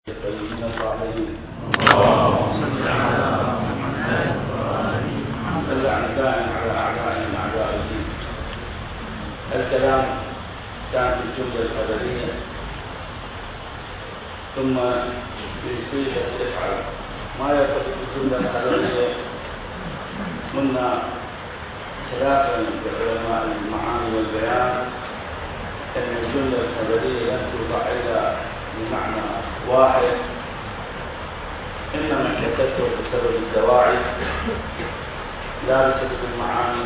طيبين الطاهرين اللهم صل على محمد اللعن دائم على أعدائهم أعداء الدين. الكلام كان في الجملة الخبرية ثم في صيغة افعل. ما يرتبط بالجملة الخبرية قلنا خلافا لعلماء المعاني والبيان أن الجملة الخبرية لن توضع إلا بمعنى واحد، إنما احتكته بسبب الدواعي لا بسبب المعاني.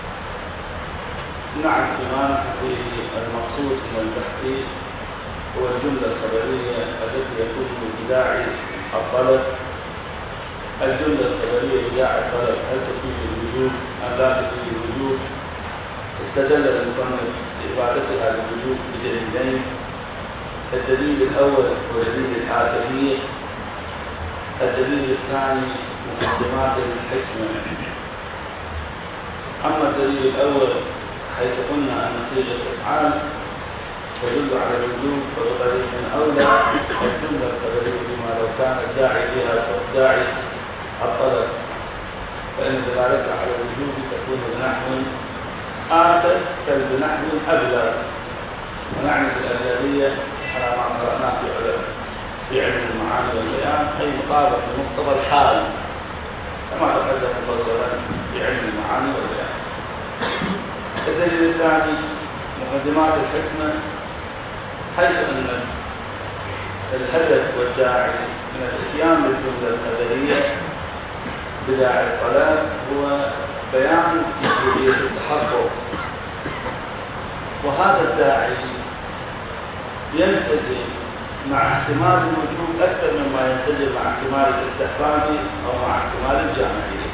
نعم فيما نحن فيه المقصود من التحقيق هو الجملة الخبرية التي يكون بداعي الطلب. الجملة الخبرية بداعي الطلب هل تفيد الوجوب أم لا تفيد الوجوب؟ استدل المصنف إفادتها بالوجوب بدليلين. الدليل الأول هو دليل الآتمية، الدليل الثاني مقدمات الحكمة. أما الدليل الأول حيث قلنا أن صيغة الأفعال تدل على الوجوب وبطريق أولى الجملة الخبرية بما لو كان الداعي فيها داعي الطلب فإن دلالتها على الوجوب تكون بنحو آخر بنحو أبلغ. ونعني بالأبلغية على ما قرأناه في علم المعاني والبيان أي مطابق لمقتضى الحال كما تقدم مفصلا في علم المعاني والبيان. الدليل الثاني مقدمات الحكمة، حيث أن الهدف والداعي من الاتيان بالجملة الخبرية بداعي الطلب هو بيان مشروعية التحقق، وهذا الداعي ينسجم مع احتمال الوجوب أكثر مما ينسجم مع احتمال الاستحباب أو مع احتمال الجامعية.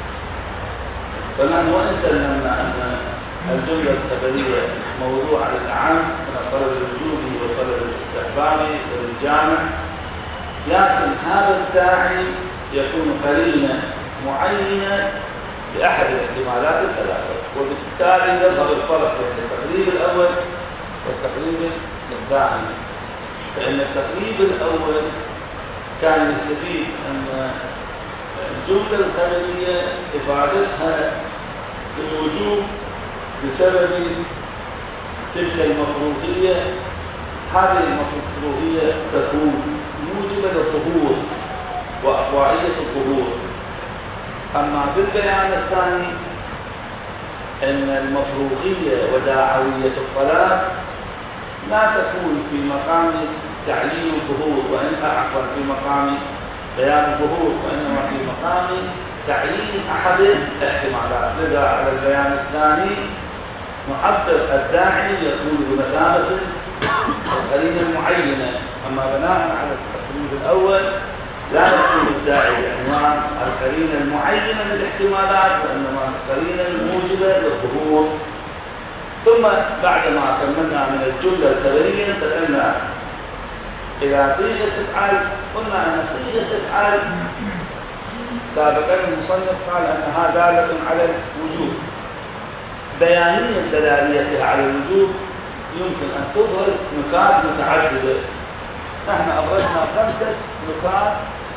فنحن وإن سلمنا أن الجملة الخبرية موضوع على الأعم من الطلب الوجوبي والطلب الاستحبابي والجامع، لكن هذا الداعي يكون قرينة معينة لأحد الاحتمالات الثلاثة، وبالتالي يظهر الفرق بين التقريب الأول والتقريب الثاني. فإن التقريب الأول كان يستفيد أن الجملة الخبرية إفادتها بالوجوب بسبب تلك المفروضية. هذه المفروضية تكون موجبة للظهور وأقوائية الظهور. أما بالبيان الثاني أن المفروضية وداعوية الطلاق لا تكون في مقام تعيين الظهور عفوا في مقام بيان الظهور، وإنما في مقام تعيين أحد الاحتمالات. لذا على البيان الثاني معبر الداعي يكون بمثابة القرينة المعينة، أما بناء على التقريب الأول لا يكون الداعي بعنوان القرينة المعينة للاحتمالات، وإنما القرينة الموجبة للظهور. ثم بعدما كملنا من الجملة الخبرية انتقلنا إلى صيغة افعل. قلنا أن صيغة افعل سابقا المصنف قال أنها دالة على الوجوب. بيانية دلاليتها على الوجوب يمكن أن تظهر نكات متعددة. نحن أبرزنا 5 نكات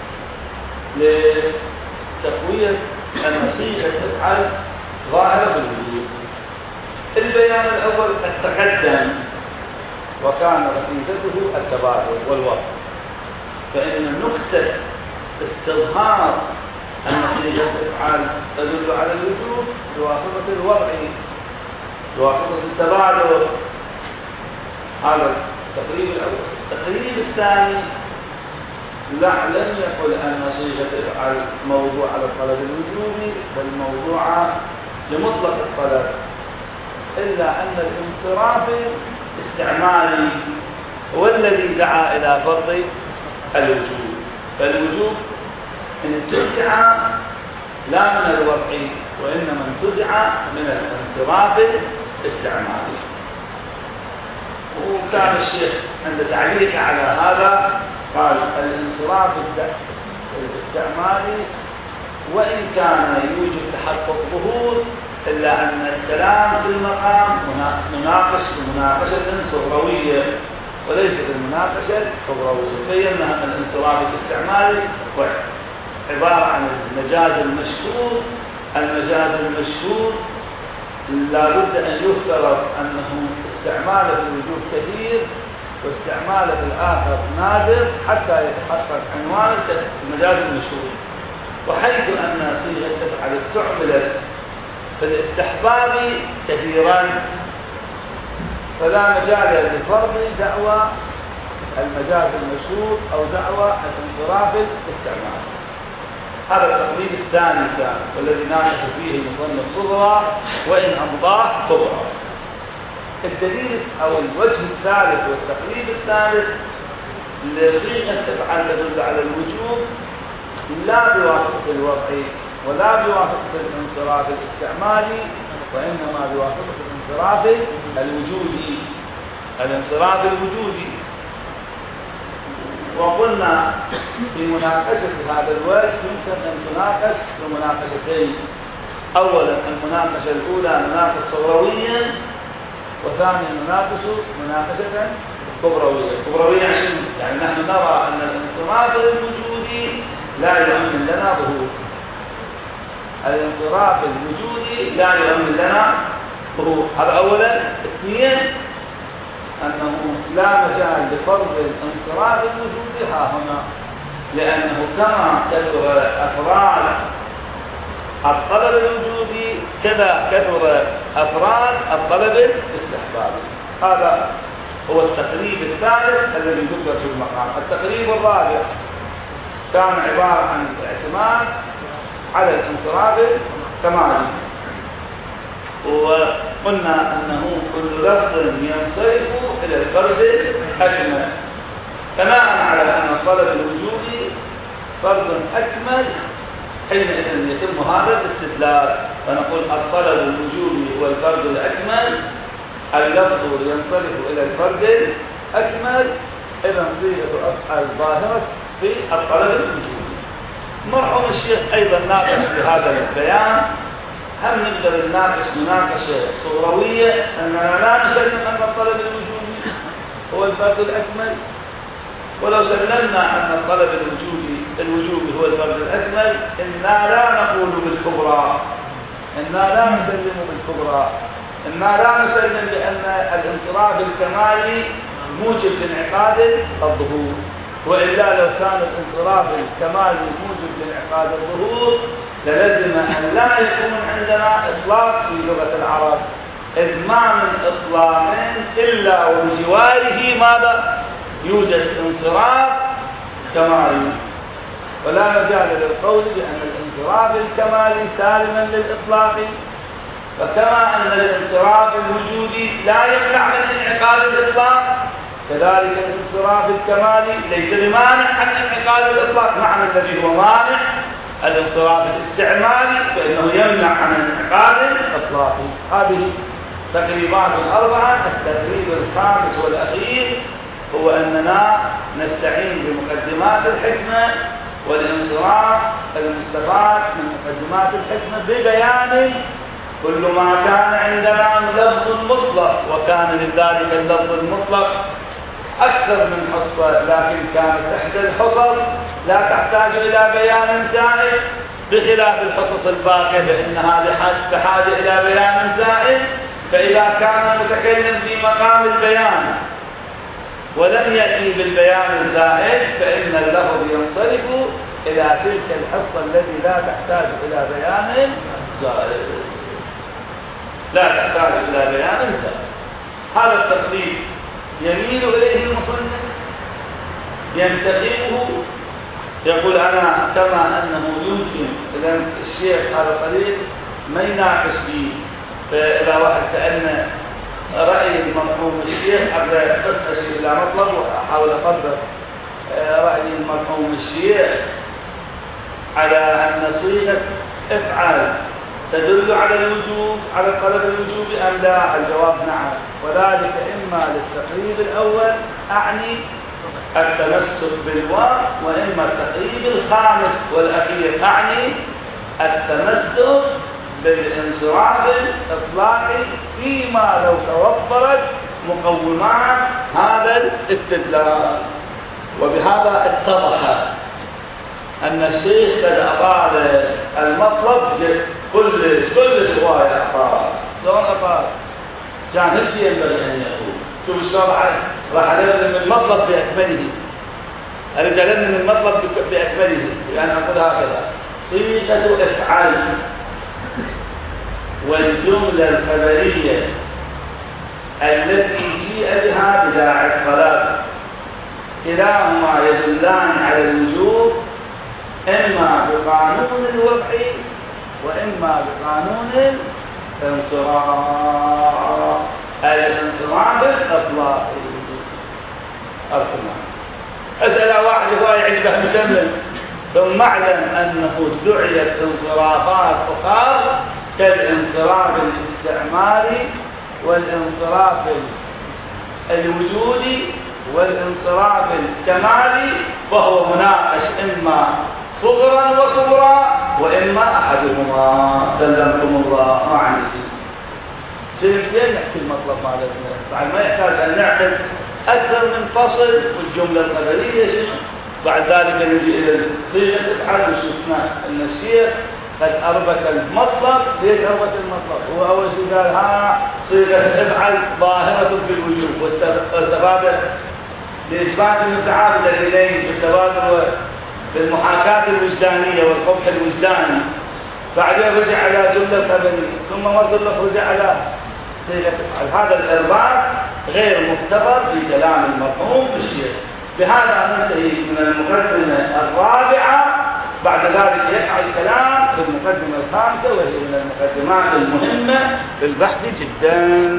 لتقوية أن صيغة افعل ظاهرة في الوجوب. البيان الأول التقدم وكان ركيزته التبادل والوقت، فإن نقطة استظهار أن صيغة افعل تدل على الوجوب بواسطة الوضع بواسطة التبادل. هذا التقريب الأول. التقريب الثاني لم يقل أن صيغة افعل موضوع على الطلب الوجوبي بل موضوع لمطلق الطلب، إلا أن الانصراف الاستعمالي هو الذي دعا إلى فرض الوجوب. فالوجوب انتزع لا من الوضع وإنما انتزع من الانصراف الاستعمالي. وكان الشيخ عند تعليق على هذا قال الانصراف الاستعمالي وإن كان يوجد تحقق ظهور إلا أن الكلام في المقام مناقشة صغروية وليس بالمناقشة الخبروية. بينا أن الانصراف الاستعمالي هو عبارة عن المجاز المشهور. المجاز المشهور لا بد أن يفترض أنه استعماله في الوجوب كثير واستعماله في الآخر نادر حتى يتحقق عنوان المجاز المشهور. وحيث أن صيغة افعل استعملت في الاستحباب كثيرا فلا مجال لفرض دعوى المجاز المشهور أو دعوى الانصراف الاستعمالي. هذا التقليد الثاني كان والذي ناقش فيه المصنف صغرى وإن أمضاه كبرى. الدليل أو الوجه الثالث والتقليد الثالث لصيغة افعل تدل على الوجوب لا بواسطة الوضع ولا بواسطة الانصراف الاستعمالي وإنما بواسطة الانصراف الوجودي. الانصراف الوجودي. وقلنا في مناقشة هذا الوجه يمكن أن تناقش بمناقشتين. أولا المناقشة الأولى مناقشة صغروية، وثانيا مناقشة كبروية. كبروية عشان يعني نحن نرى أن الانصراف الوجودي لا يؤمن لنا ظهور. الانصراف الوجودي لا يؤمن لنا ظهور. هذا أولا. اثنين أنه لا مجال لفرض الانصراف الوجودي ها هنا، لأنه كما كثر أفراد الطلب الوجودي كذا كثر أفراد الطلب الاستحبابي. هذا هو التقريب الثالث الذي ذكر في المقام. التقريب الرابع كان عبارة عن الاعتماد على الانصراف الكمالي. وقلنا أنه كل لفظ ينصرف إلى الفرد الأكمل، بناء على أن الطلب الوجودي فرد أكمل حينئذ يتم هذا الاستدلال، فنقول الطلب الوجودي هو الفرد الأكمل، اللفظ ينصرف إلى الفرد الأكمل، إذا صيغة أفعل ظاهرة في الطلب الوجودي. مرحوم الشيخ أيضا ناقش في هذا البيان. هل نقدر نناقش مناقشة صغروية أننا لا نسلم أن الطلب الوجودي هو الفرد الأكمل؟ ولو سلمنا أن الطلب الوجوبي هو الفرد الأكمل إنا لا نقول بالكبرى، إنا لا نسلم بالكبرى، إنا لا نسلم بأن الانصراف الكمالي موجب لانعقاد الظهور. وإلا لو كان الانصراف الكمالي موجب لانعقاد الظهور للزم أن لا يكون عندنا إطلاق في لغة العرب، إذ ما من إطلاقين إلا وبجواره ماذا؟ يوجد انصراف كمالي. ولا مجال للقول بأن الانصراف الكمالي سالما للإطلاق، فكما أن الانصراف الوجودي لا يمنع من انعقاد الإطلاق كذلك الانصراف الكمالي ليس بمانع عن انعقاد الإطلاق. معنى الذي هو مانع الانصراف الاستعمالي فإنه يمنع عن انعقاد الإطلاق. هذه تقريبات الأربعة. التقريب الخامس والأخير هو أننا نستعين بمقدمات الحكمة والانصراف المستفاد من مقدمات الحكمة ببيان كل ما كان عندنا لفظ مطلق، وكان لذلك اللفظ المطلق أكثر من حصة، لكن كانت إحدى الحصص لا تحتاج إلى بيان زائد، بخلاف الحصص الباقية فإنها بحاجة إلى بيان زائد. فإذا كان المتكلم في مقام البيان ولم يأتي بالبيان الزائد فإن اللفظ ينصرف إلى تلك الحصة التي لا تحتاج إلى بيان زائد، لا تحتاج إلى بيان زائد. هذا التقليد يميل إليه المصنف، ينتخبه، يقول أنا كما أنه يمكن إذا الشيخ هذا الطريق ما يناقش فيه. فإذا واحد سألنا رأي المرحوم الشيخ قبل أشير إلى مطلب وأحاول أقدر رأي المرحوم الشيخ على أن صيغة افعل تدل على الوجوب، على الطلب الوجوبي أم لا؟ الجواب نعم، وذلك إما للتقريب الأول أعني التمسك بالواو، وإما التقريب الخامس والأخير أعني التمسك بالانصراف الإطلاقي فيما لو توفرت مقومات هذا الاستدلال. وبهذا اتضح أن الشيخ قد أطال المطلب كل شوية أطال. شلون أطال؟ كان هيك شيء ينبغي أن يقول. شوف شلون راح ألم المطلب بأكمله. أريد ألم المطلب بأكمله، يعني أقول هكذا: صيغة افعل والجملة الخبرية التي جيء بها بداعي الطلب كلاهما يدلان على الوجوب، إما بقانون الوضع وإما بقانون الانصراف، الانصراف الإطلاقي. أسأل واحد هو يعجبه مسلم، ثم اعلم أنه دعيت انصرافات أخرى كالانصراف الاستعماري والانصراف الوجودي والانصراف الكمالي، وهو مناقش إما صغرا وكبرا وإما أحدهما. سلمكم الله. ما عندي شيء نحكي المطلب مالتنا، بعد ما يحتاج أن نعقد أكثر من فصل. والجملة الخبرية شنو؟ بعد ذلك نجي إلى صيغة افعل. وشفنا أن الشيخ قد أربك المطلب. ليش أربك المطلب؟ هو أول شيء قال صيغة افعل ظاهرة في الوجوب، واستفاد لإثبات المتعادل إليه بالتبادل بالمحاكاة الوجدانية والقبح الوجداني. بعدين رجع على جملة خبرية، ثم مرة رجع على صيغة افعل. هذا الإرباك غير مختبر في كلام المرحوم الشيخ. بهذا ننتهي من المقدمة الرابعة. بعد ذلك يقع الكلام في المقدمة الخامسة، وهي من المقدمات المهمة في البحث جدا.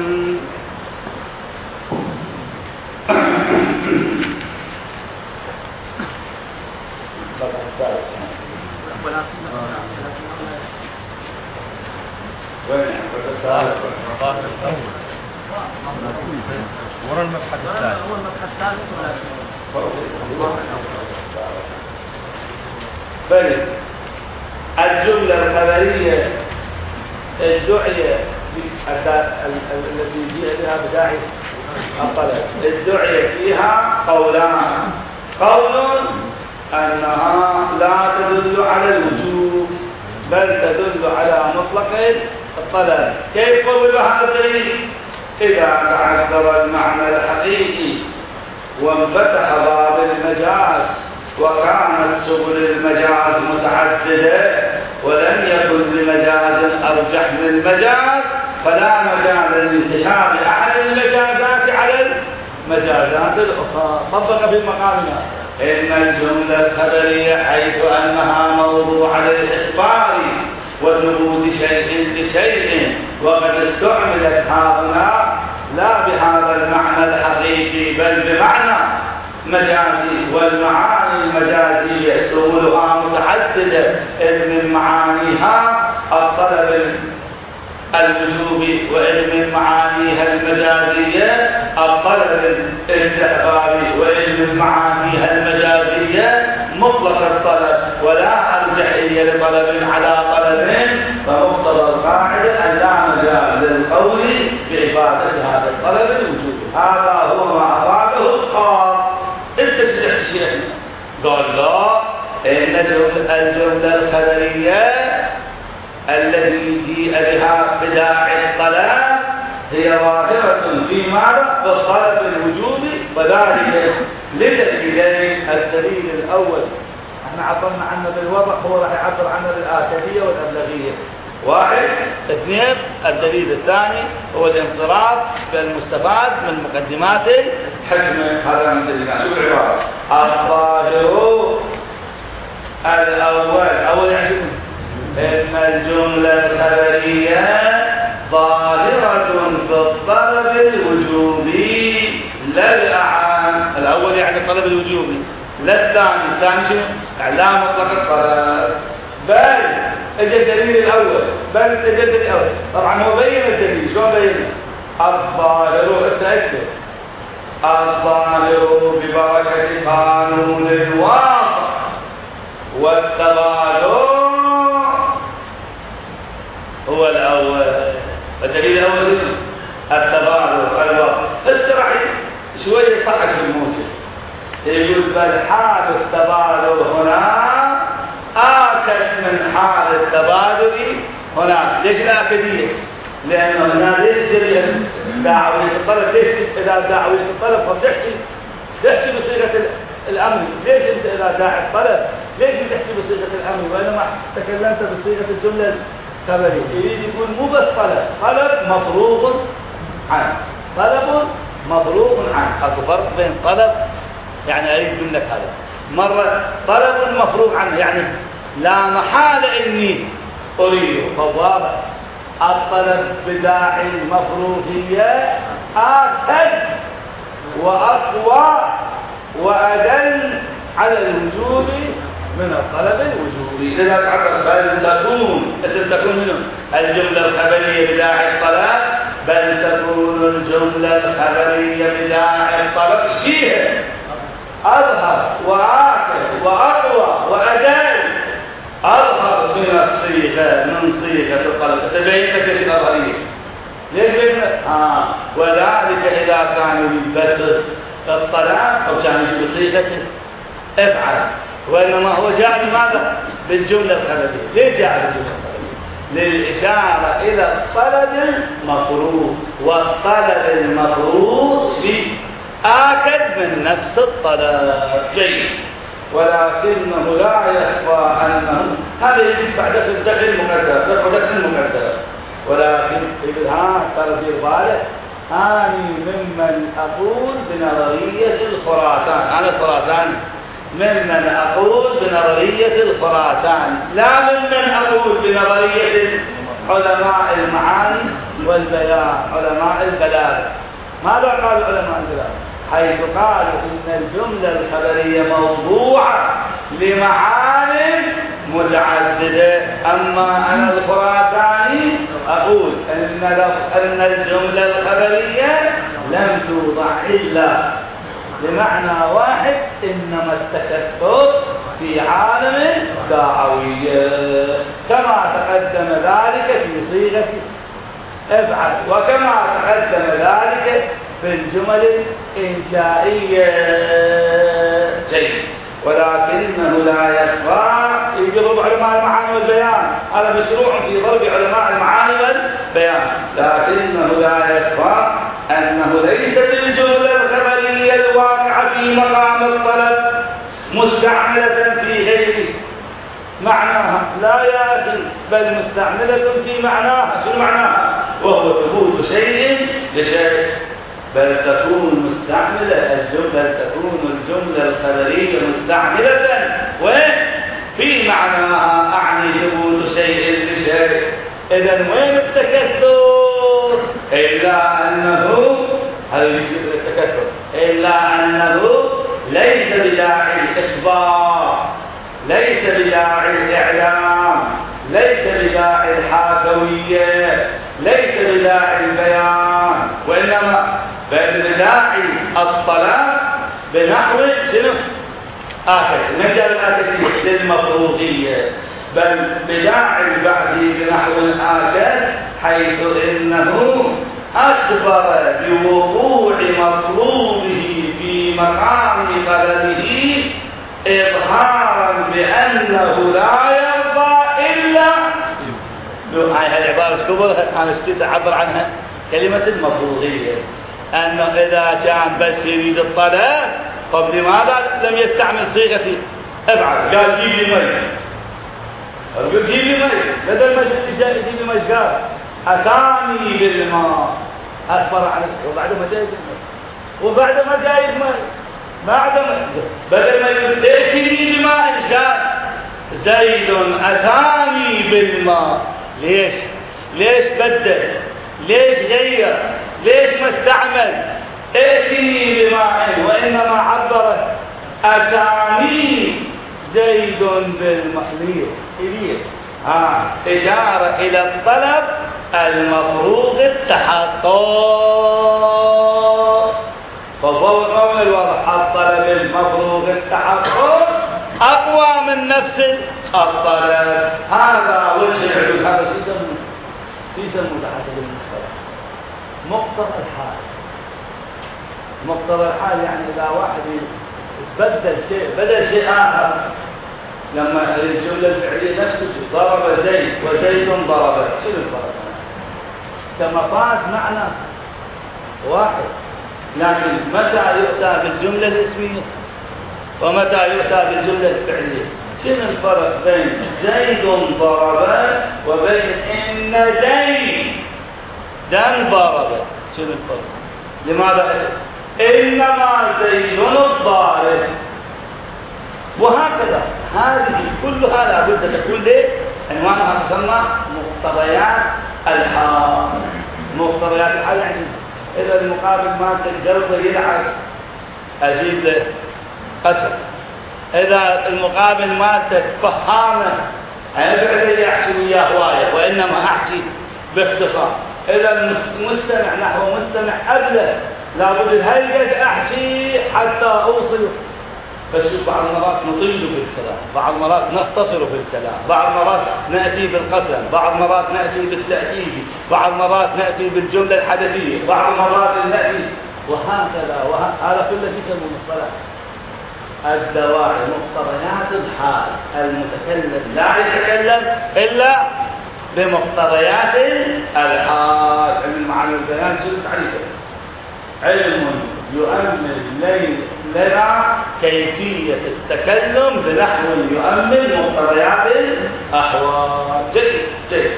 ورا المبحث الثالث. بل الجملة الخبرية الدعية التي جاء بها بداعي الطلب الدعية فيها قولان: قول أنها لا تدل على الوجوب بل تدل على مطلق الطلب. كيف قول هذا الدليل؟ إذا تعذر المعنى الحقيقي وانفتح باب المجاز وكانت سبل المجاز متعددة ولم يكن لمجاز أرجح من المجاز، فلا مجال لانتشار أحد المجازات على المجازات الأخرى. طبق في مقامنا إن الجملة الخبرية حيث أنها موضوع للإخبار وثبوت شيء بشيء، وقد استعملت هنا لا بهذا المعنى الحقيقي بل بمعنى مجازي، والمعاني المجازية سبلها متعددة، إذ من معانيها الطلب الوجوبي، وإذ من معانيها المجازية الطلب الاستحبابي، وإذ من معانيها المجازية مطلق الطلب، ولا أرجحية لطلب على طلب، فمقتضى القاعدة أن لا مجال للقول بعبادة هذا الطلب الوجوبي. هذا هو ما أراده الخاص. انت سمعت شيخنا قال لا، إن الجملة الخبرية التي جيء بها بداعي الطلب هي ظاهرة في معنى الطلب الوجوبي، وذلك لدليلين: الدليل الأول احنا عبرنا عنه بالوضع، هو راح يعبر عنه بالآكدية والأبلغية. 1 2. الدليل الثاني هو الانصراف بالمستفاد من مقدمات الحكمة. هذا من دليلنا. شوف العبارة: الظاهر الأول يعني إن الجملة الخبرية ظاهرة في الطلب الوجوبي لا الأعام. الأول يعني الطلب الوجوبي، لا الثاني. الثاني شنو؟ لا مطلق الطلب. بل اجى الدليل الأول، طبعا هو بين الدليل. شلون بينه؟ الظاهر التأكد الظاهر ببركة قانون الواقع والتبادل هو الأول. الدليل الأول التبادل الواقع. يقول بل حال التبادل هنا آكد من حال التبادل هناك. ليش الآكدية؟ لأنه هنا ليش دعوية الطلب؟ ليش إذا دعوية الطلب فتحكي بصيغة الأمر؟ ليش أنت إذا داعي الطلب ليش بتحكي بصيغة الأمر وإنما تكلمت بصيغة الجملة الخبرية؟ يريد يكون مو بس طلب مفروغ عنه، طلب مفروغ عنه. أكو فرق بين طلب يعني أريد منك هذا، مرة طلب مفروغ عنه يعني لا محالة إني أريد. فواضح الطلب بداعي المفروغية آكد وأقوى وأدل على الوجوب من الطلب الوجوبي. إذا بل تكون منه الجملة الخبرية بداعي الطلب، بل تكون الجملة الخبرية بداعي الطلب فيها أظهر وآكد وأقوى وأدل، أظهر من الصيغة من صيغة الطلب. تبين لك ايش الأظهرية؟ ليش وذلك إذا كانوا يلبسوا الطلب أو كانوا يجيبوا صيغة افعل، وإنما هو جاء بماذا؟ بالجملة الخبرية. ليش جاء بالجملة الخبرية؟ للإشارة إلى الطلب المفروض، والطلب المفروض آكد من نفس الطلب. جيد. ولكنه لا يخفى أنه هذا يدفع دخل مقدر، ولكن ابن ترى في بالك أني ممن أقول بنظرية الخراسان، أنا الخراساني ممن أقول بنظرية الخراسان، لا ممن أقول بنظرية علماء المعاني والبيان، علماء البلاغة. ماذا قال علماء البلاغة؟ حيث قالوا إن الجملة الخبرية موضوعة لمعان متعددة. أما أنا الخراساني أقول أن الجملة الخبرية لم توضع إلا لمعنى واحد، إنما التكثر في عالم دعوية، كما تقدم ذلك في صيغة افعل، وكما تقدم ذلك في الجمل الإنشائية. جيد. ولكنه لا يخفى، يضرب علماء المعاني والبيان، هذا مشروع في ضرب علماء المعاني والبيان، لكنه لا يخفى أنه ليست الجملة الخبرية الواقعة في مقام الطلب مستعملة في غيره معناها، لا يا أخي، بل مستعملة في معناها. شو معناها؟ وهو ثبوت شيء لشيء. بل تكون الجملة الخبرية مستعملة في معناها، أعني ثبوت شيء لشيء. إذا وين التكثر؟ إلا أنه هذا يصير التكثر، إلا أنه ليس بداعي الإخبار، ليس بداعي الإعلام، ليس بداعي الحاكوية، ليس بداعي البيان، وإنما بل بداعي الطلب بنحو شنو؟ آخر مجال الآخرية للمفروضية، بل بداعي البعث بنحو آخر، حيث إنه أخبر بوضوع مطلوبه في مقام طلبه إظهارا بأنه لا يرضى إلا هاي العبارة شكبرها أنا اشتيت أعبر عنها كلمة المفروضية، أنه إذا كان بس يريد الطلب طب لماذا لم يستعمل صيغة افعل؟ قال جيب لي مي، قال جيب لي مي، بدل ما جيب لي مي قال أتاني بالماء، أخبر عن وبعد ما جايب المي، وبعد ما جايب مي بدل ما يقول ائتني بماء ايش قال؟ زيد أتاني بالماء. ليش بدل؟ ليش غير؟ ليش ما استعمل ائتني بماء، وإنما عبر أتاني زيد بالماء؟ ليش؟ إشارة إلى الطلب المفروض التحقق. فالقول الواضح الطلب المفروض التحقق أقوى من نفس الطلب. هذا وجه العلوم، هذا شيء يسمونه تحت المصطلح مقتضى الحال. مقتضى الحال يعني إذا واحد بدل شيء آخر. لما الجملة الفعلية نفسه ضرب زيد وزيد ضربت، شنو الفرق؟ كمفاد معنى واحد، لكن متى يؤتى بالجملة الاسمية ومتى يؤتى بالجملة الفعلية؟ شنو الفرق بين زيد ضرب وبين إن زيدا ضرب؟ شنو الفرق؟ لماذا؟ إنما زيد الضارب. وهكذا هذه كلها لابد تكون عنوانها تسمى مقتضيات الحال. مقتضيات الحال يعني إذا المقابل مالت الجلد يلعب أجيب له قسم، إذا المقابل مالت فهامة أبعد يحكي وياه هواية وإنما أحكي باختصار. إذا المستمع نحو مستمع أبله لابد الهيئة أحكي حتى أوصل. فشوف بعض المرات نطيل في الكلام، بعض المرات نختصر في الكلام، بعض المرات نأتي بالقسم، بعض المرات نأتي بالتأكيد، بعض المرات نأتي بالجملة الحدثية، بعض المرات نأتي وهكذا. هذا كله يسمى مصطلح الدواعي، مقتضيات الحال. المتكلم لا يتكلم إلا بمقتضيات الحال. علم المعاني والبيان شنو تعريفه؟ علم يؤمن لنا كيفية التكلم بنحو يؤمن مقتضيات الأحوال. جيد.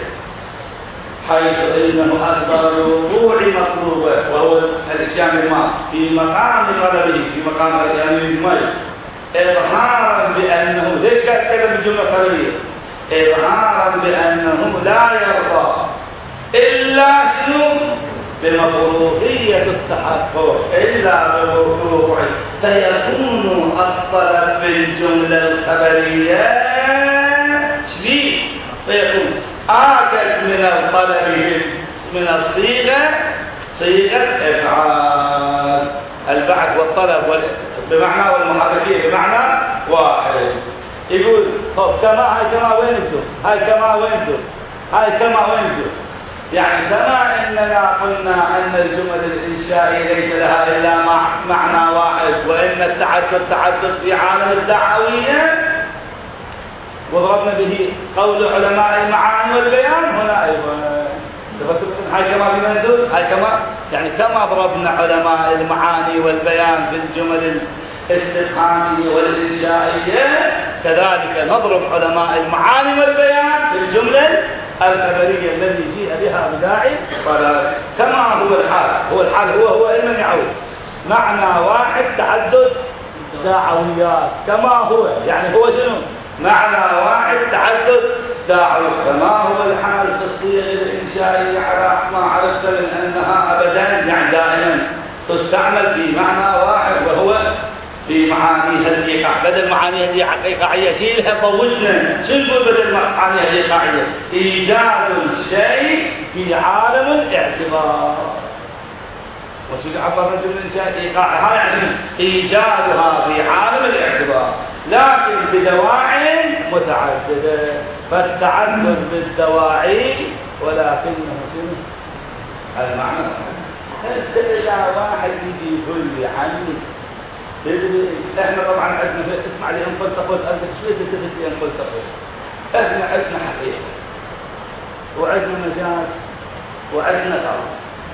حيث إنه أكبر الوقوع مطلوبه وهو الإتيان الماضي في مقام طلبه، في مقام الإتيان الماضي إظهارا بأنه ليش كان يتكلم بالجملة الخبرية؟ إظهارا بأنه لا يرضى إلا شنو؟ بمفروضية التحقق، إلا بمفروض. فيكون الطلب بالجملة الخبرية شبيه، فيكون آكد من الطلب من الصيغة صيغة إفعال. البعث والطلب بمعنى والمحركية بمعنى واحد. يقول طب كما هاي كما وين بدو؟ هاي كما وين بدو؟ هاي كما وين بدو؟ يعني كما إننا قلنا أن الجمل الإنشائية ليس لها إلا معنى واحد، وإن التحدث في عالم الدعوية وضربنا به قول علماء المعاني والبيان. هنا أيضا هاي كما في منزل، هاي كما يعني كما ضربنا علماء المعاني والبيان في الجمل الاستفهامية والإنشائية، كذلك نضرب علماء المعاني والبيان في الجملة الخبرية الذي جيء بها بداعي. كما هو الحال هو إما يعود معنى واحد تعدد دعويات. كما هو يعني هو شنو؟ معنى واحد تعدد دعوي. كما هو الحال في الصيغ الإنشائية على ما عرفت من أنها أبدا يعني دائما تستعمل في معنى واحد وهو في معانيها الإيقاع. بدل معانيها الإيقاعية شيلها طوشنا. شو نقول بدل معانيها الإيقاعية؟ إيجاد الشيء في عالم الاعتبار. وشو عبر الرجل الإنشاء إيقاعها يعني إيجادها في عالم الاعتبار، لكن بدواعي متعددة. فالتعدد بالدواعي ولكنه شنو؟ المعنى إذا واحد يجي يقول لي عني احنا طبعا عندنا اسمع لي ان قلت تقول انت شويه تلتفت لي ان قلت تقول. احنا عندنا حقيقه وعندنا مجاز وعندنا طرف.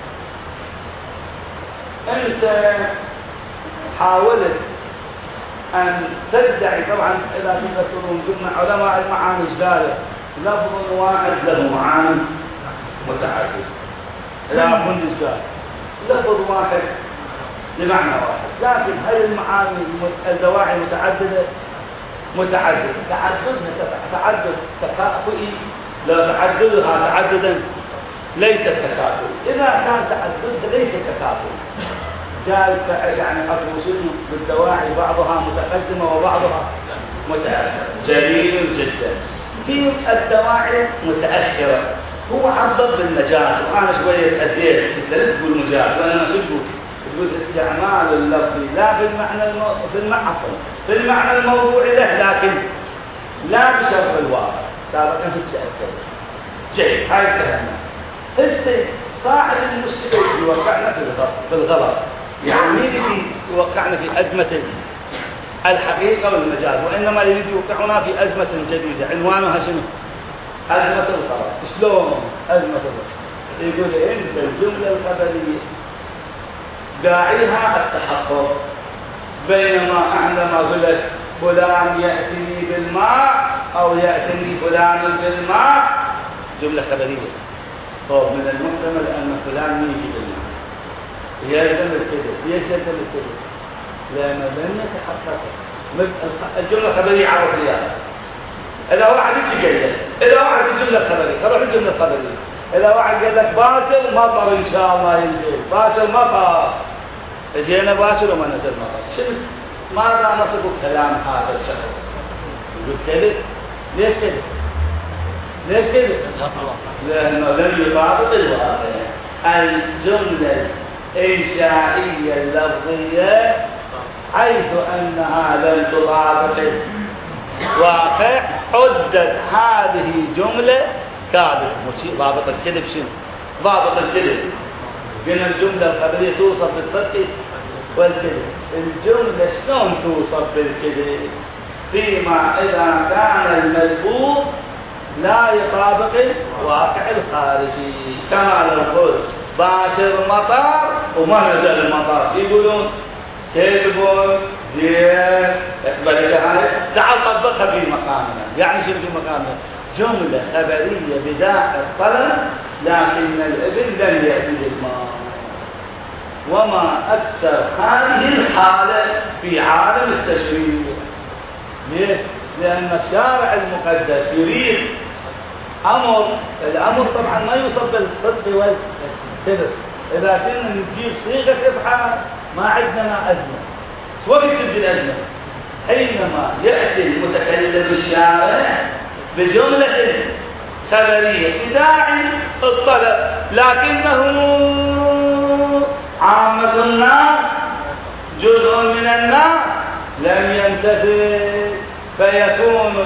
انت حاولت ان تدعي طبعا اذا تذكرون قلنا علماء المعاني ايش قالوا؟ لفظ واحد له معاني متعدده. لا كل ايش قال؟ لفظ واحد لمعنى واحد، لكن هل المعاني الدواعي متعددة تعددها تعدد تكافؤي؟ لا تعددها تعددا ليس تكافؤي. إذا كان تعددها ليس تكافؤي قال يعني أتوصل بالدواعي بعضها متقدمة وبعضها متأخرة. جميل جدا. في الدواعي متأخرة هو عبر بالمجاز وأنا شوية أديت مثل تقول مجاز وأنا شو تقول استعمال اللفظ لا في المعنى الموضوعي له، لكن لا بشرط الواقع. سابقا في التأكد. جيد. هاي فهمنا. صاحب المشكلة يوقعنا في الغلط. يعني مين يوقعنا في أزمة الحقيقة والمجاز، وإنما يريد يوقعنا في أزمة جديدة عنوانها شنو؟ أزمة الخبر. شلون أزمة الخبر؟ يقول إن الجملة الخبرية داعيها التحقق، بينما عندما قلت فلان يأتي بالماء أو يأتي فلان بالماء جملة خبرية. طب من المحتمل أن فلان يجي بالماء، يلزم الكذب. ليش يلزم الكذب؟ لأن لم يتحقق. الجملة الخبرية عرف ليها. إذا واحد يجي قال لك، إذا واحد الجملة الخبرية، خلوا الجملة الخبرية. إذا واحد قال لك باكر مطر إن شاء الله ينزل، باكر مطر، اجينا باكر وما نزل مطر، شنو؟ ماذا نصف كلام هذا الشخص؟ يقول كذب. ليش كذب؟ ليش كذب؟ لأنه لم يطابق الواقع. الجملة الإنشائية اللفظية حيث أنها لم تطابق الواقع عدت هذه جملة كاذب. ضابط الكذب شنو؟ ضابط الكذب بين الجملة الخبرية توصف بالصدق والكذب. الجملة شلون توصف بالكذب؟ فيما إذا كان الملفوظ لا يطابق الواقع الخارجي. كما لو قلت باكر مطر وما نزل المطر، يقولون كذب زين. اقبلت هاي، تعال طبقها في مقامنا. يعني شنو في مقامنا؟ جملة خبرية بداخل الطلب لكن الابن لم يأتي بالماء. وما أكثر هذه الحالة في عالم التشريع. ليش؟ لأن الشارع المقدس يريد أمر. الأمر طبعا ما يوصف بالصدق والكذب. إذا كنا نجيب صيغة إبحار ما عندنا أزمة. شو وقت تبدي الأزمة؟ حينما يأتي المتكلم بالشارع بجملة خبرية بداعي الطلب، لكنه عامة الناس جزء من الناس لم ينتفع، فيكون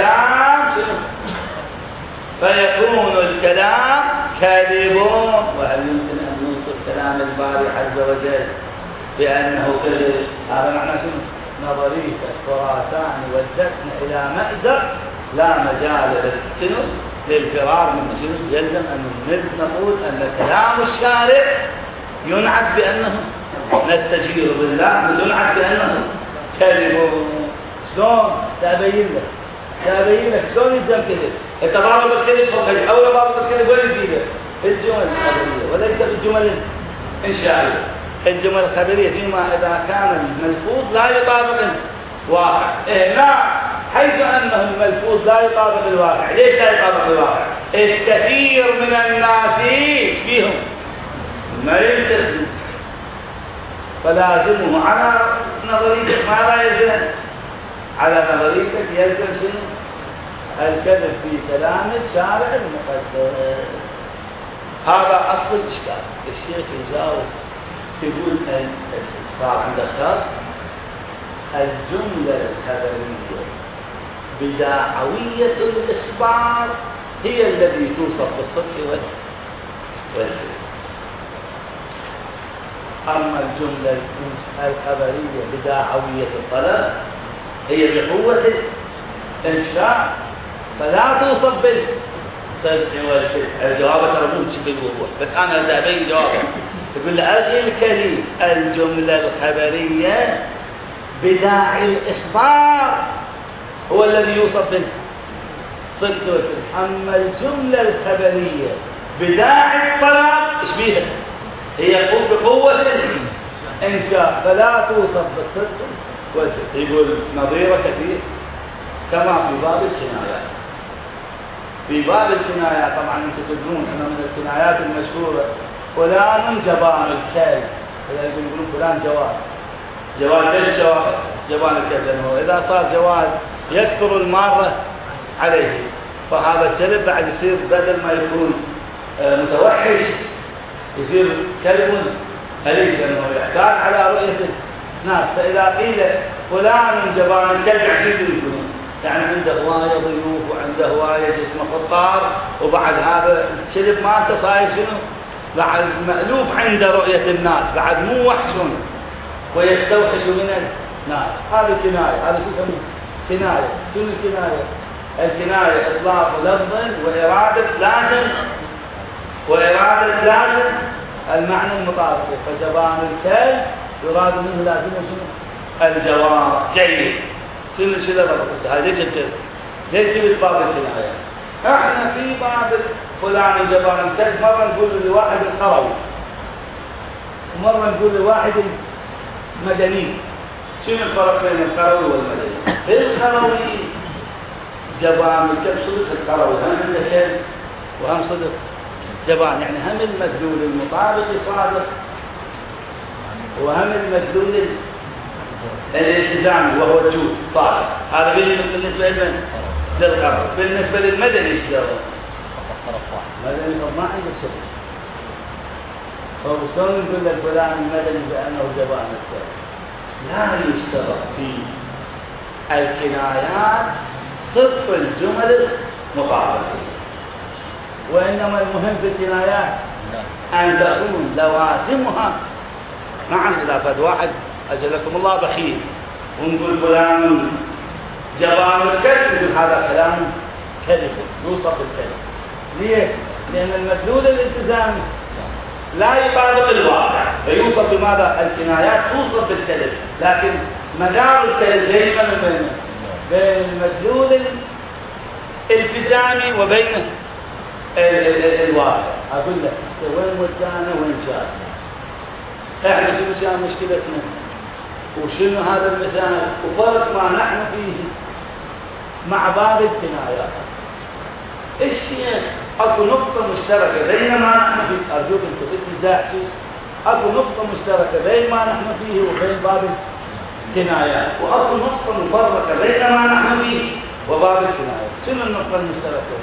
الكلام كاذب. وهل يمكن أن نوصف كلام الباري عز وجل بأنه كذب؟ هذا معنى شنو؟ نظرية الخراسان والدفن إلى مأزق لا مجال للفرار من شنو؟ يلزم أن نقول أن كلام الشارع ينعت بأنه نستجير بالله، ينعت بأنه كذب. شلون؟ تبين لك شلون يلزم كذب؟ انت ضارب الكذب فوق أول ضارب الكذب وين يجيبه؟ الجمل الخبرية وليس بالجمل الإنشائية. الجمل الخبرية فيما إذا كان الملفوظ لا يطابق الواقع. لا، حيث أنه الملفوظ لا يطابق الواقع. ليش لا يطابق الواقع؟ الكثير من الناس فيهم ما يلتزم، فلازمه على نظريتك ما لا يلزم. على نظريتك يلزم شنو؟ الكذب في كلام الشارع المقدس. هذا أصل الإشكال. الشيخ يجاوب يقول صار عند خط الجملة الخبرية بداعوية الإخبار هي التي توصف بالصدق والكذب. أما الجملة الخبرية بداعوية الطلب هي بقوة الإنشاء فلا توصف بالصدق والكذب. الجواب ترى مو بالوضوح، بس أنا بدي أبين جوابه. يقول أخي الكريم الجملة الخبرية بداعي الإخبار هو الذي يوصف بالصدق والكذب. أما الجملة الخبرية بداعي الطلب إيش بيها؟ هي بقوة الإنشاء فلا توصف بالصدق والكذب. يقول نظيره كثير كما في باب الكنايات. في باب الكنايات طبعا انتم تدرون أن من الكنايات المشهورة فلان جبان الكلب. يقولون فلان جواد. ليش جبان الكلب؟ لأنه إذا صار جواد يكثر المارة عليه، فهذا الكلب بعد يصير بدل ما يكون متوحش يصير كلب أليف، لأنه يحتاج على رؤية الناس. فإذا قيل فلان جبان الكلب يقولون يعني عنده هواية ضيوف وعنده هواية اسمه خطار، وبعد هذا الكلب ما أنت صاير شنو؟ بعد مألوف عند رؤية الناس، بعد مو وحش ويستوحش من نعم هذه كناية. هذا شو يسمونه؟ كناية. شنو الكناية؟ الكناية إطلاق لفظ وإرادة لازم المعنى المطابق. فجبان الكلب يراد منه لازم شنو؟ الجواب. جيد. شنو الشيء هذا؟ هذا ليش في باب الكناية؟ احنا في باب فلان جبان الكلب مرة نقول لواحد القروي ومرة نقول لواحد مدني. شنو الفرق بين القروي والمدني؟ القروي جبان الكلب صدق القروي هم عنده كلب وهم صدق جبان، يعني هم المدلول المطابق صادق وهم المدلول الالتزامي وهو الجود صادق. هذا بالنسبة للقروي. بالنسبة للمدني ايش جواب؟ المدني ما عنده شيء. فشلون نقول لفلان المدني بأنه جبان الكلب؟ لا يشترط في الكنايات صدق الجمل المطابقة، وإنما المهم في الكنايات أن تكون لوازمها. نعم إذا فد واحد أجلكم الله بخيل ونقول فلان جبان الكلب نقول هذا كلام كذب يوصف بالكذب. ليه؟ لأن المدلول الالتزامي لا يطابق الواقع فيوصف بماذا؟ الكنايات توصف بالكذب، لكن مدار الكذب دائما بين المدلول الالتزامي وبين الواقع. أقول لك وين ودانا وين جاء. احنا شنو كان مشكلتنا وشنو هذا المثال وفرق ما نحن فيه مع باب الكنايات. الشيخ اكو نقطة مشتركة بينما نحن فيه. ارجوك انت تتزاحشي. اكو نقطة مشتركة بين ما نحن فيه وبين باب الكنايات، واكو نقطة مفرقة بين ما نحن فيه وباب الكنايات. شنو النقطة المشتركة؟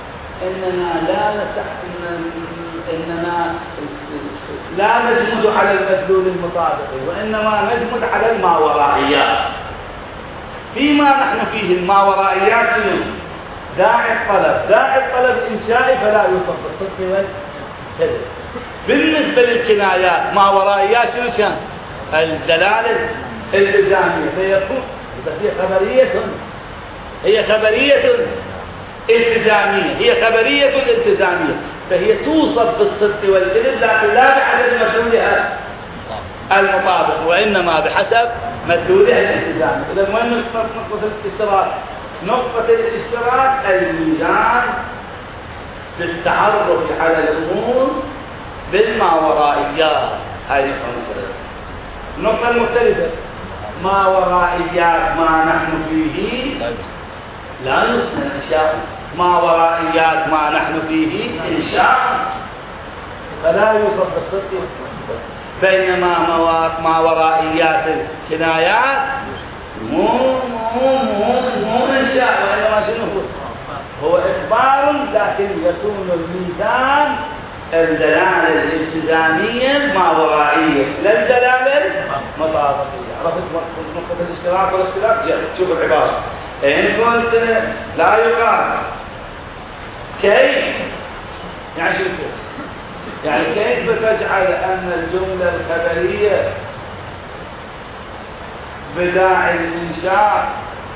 إننا لا نجمد على المدلول المطابق وإنما نجمد على الماورائيات. فيما نحن فيه الماورائيات شنو؟ داعي الطلب إنشائي فلا يوصف بالصدق والكذب. بالنسبة للكنايات ماورائيات شنو كان؟ الدلالة الالتزامية فيكون بس هي خبرية التزامية. هي خبرية الالتزامية فهي توصف بالصدق والكذب لكن لا بحسب مدلولها المطابق وإنما بحسب مدلولها الالتزامي. إذا وين نقطة الاشتراك؟ نقطة الاشتراك الميزان بالتعرف على الأمور بالماورائيات. هذه النقطة المختلفة ماورائيات ما نحن فيه لا يسمى إنشاء. ماورائيات ما نحن فيه إنشاء فلا يوصف بالصدق. بينما ماورائيات الكنايات مو إنشاء وإنما شنو هو إخبار، لكن يكون الميزان الدلالة الالتزامية الماورائية لا الدلالة المطابقية. عرفت نقطة الاشتراك والاختلاف؟ شوف العبارة إن كنت لا يقال كيف يعني شو يعني كيف تجعل أن الجملة الخبرية بداعي الإنشاء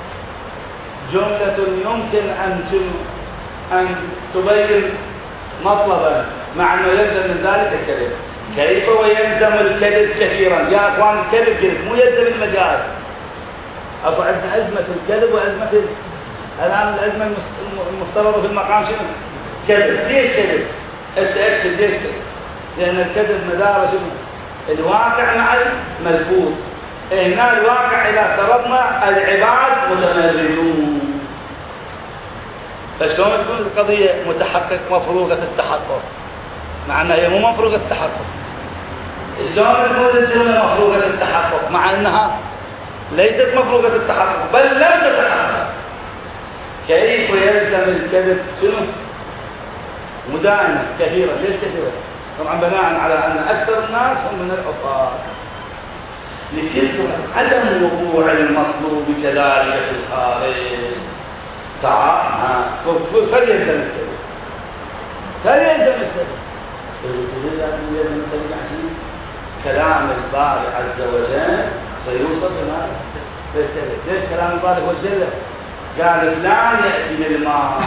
جملة يمكن أن تبين مطلبا مع أنه يلزم من ذلك الكذب. كيف ويلزم الكذب كثيرا؟ يا أخوان الكذب كذب مو يلزم المجاز. أبو عندنا أزمة الكذب وأزمة الآن الأزمة المفترضة في المقام شنو؟ كذب. ليش كذب؟ أنت أكتب ليش كذب؟ لأن الكذب مدار شنو؟ الواقع مع الملفوظ. هنا الواقع إذا افترضنا العباد متمردون. فشلون تكون القضية متحقق مفروغة التحقق مع أنها هي مو مفروغة التحقق؟ شلون تكون الجملة مفروغة التحقق مع أنها ليست مفروغة التحقق بل لم تتحقق؟ كيف يلزم الكذب شنو؟ مدائما كثيرا. ليش كثيرا؟ طبعا بناء على أن أكثر الناس هم من العصاة لكثرة عدم وقوع المطلوب كذلك في الخارج. تعال فليلزم الكذب فليلزم الكذب كلام الباري عز وجل سيوصل بماذا؟ بالكذب. ليش كلام الباري هو الجلة؟ قال فلان يأتي للماء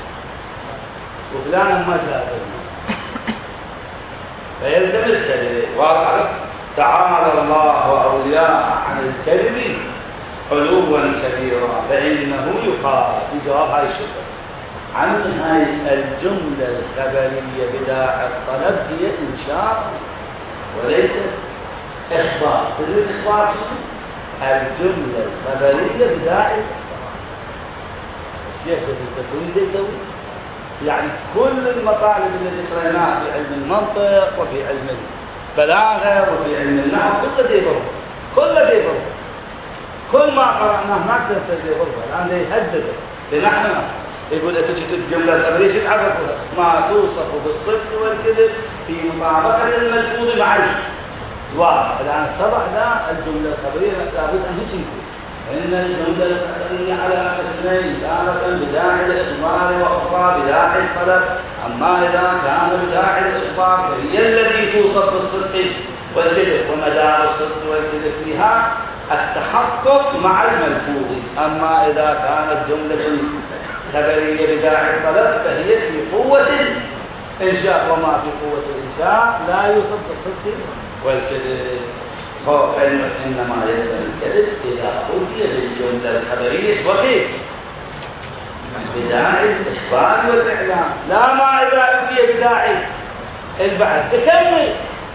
وفلان ما جاء للماء فيلزم الكذب. واضح؟ تعالى الله وأولياء عن الكذب علوا كبيرا فإنه يقال في جواب هاي الشبهة عن هاي الجملة الخبرية بداعي الطلب هي إنشاء وليست إخبار. تدري الإخبار شنو؟ الجملة الخبرية بداعي الشيخ التسويق يسوي يعني كل المطالب التي قرأناها في علم المنطق وفي علم البلاغة وفي علم النحو كله ديبره كل ما قرأناه ما تنفذ ديبره الآن يهدده لنحن يقول إذا تجد الجملة الخبرية شو تعرفها؟ ما توصف بالصدق والكذب في مطابقة الملفوظ مع الواقع. الآن طبعا لا الجملة الخبرية لابد أن تكون إن الجملة الخبرية على قسمين تارة بداعي الإخبار وأخرى بداعي الطلب. أما إذا كان بداعي الإخبار فهي التي توصف بالصدق والكذب ومدار الصدق والكذب فيها التحقق مع الملفوظ. أما إذا كانت جملة خبرية بداعي الطلب فهي في قوة الإنشاء وما في قوة الإنشاء لا يوصف بالصدق والكذب. فإنما يلزم الكذب إذا أتي بالجملة الخبرية وكيف؟ بداعي الإخبار والإعلام. لا ما إذا أتي بداعي البحث تكمل